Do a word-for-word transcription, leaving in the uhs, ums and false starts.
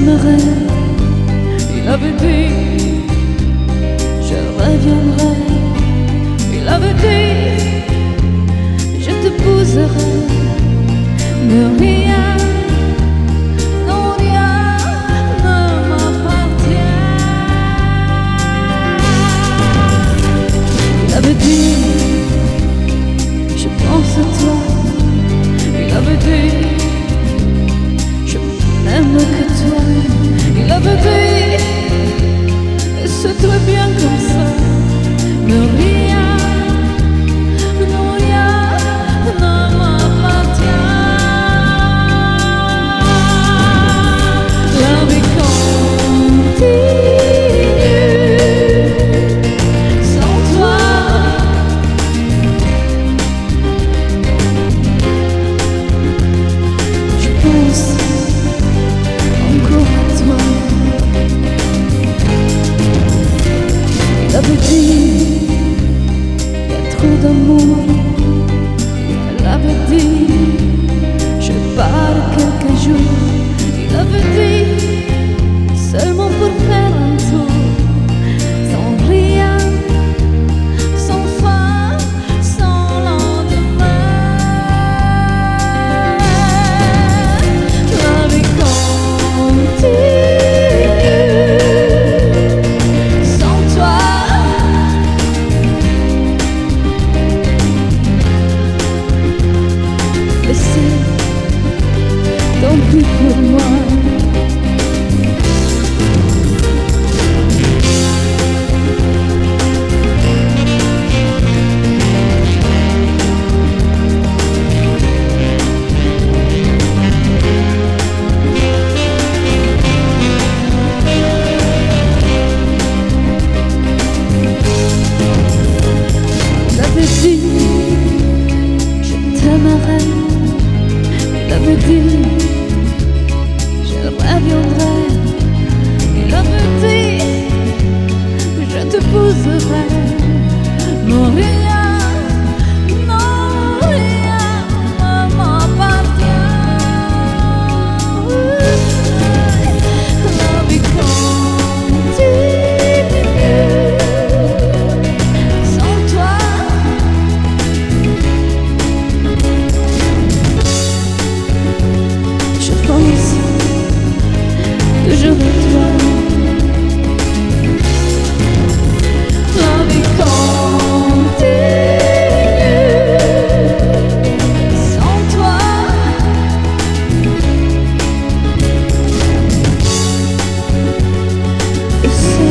t'aimerai. Il avait dit, je reviendrai. Il avait dit, je t'épouserai. Mais rien, non rien ne m'appartient. Il avait dit, je pense à toi. Il avait dit, je n'aime que toi. Il avait dit, c'est très bien comme ça. Mais rien, non rien ne m'appartient. La vie continue sans toi. Je pense encore à toi. Il avait dit, il y a trop d'amour. Il avait dit, je pars quelques jours. Il avait dit, seulement pour faire un tour. Sans rien, sans fin, sans lendemain. La vie continue sans toi. Et c'est tant pis pour moi. Il avait dit, je t'aimerai. Il avait dit, je reviendrai. Il avait dit, je t'épouserai. Non rien, non rien ne m'appartient. La vie continue sans toi. Je pense toujours à toi. La vie continue sans toi. Et c'est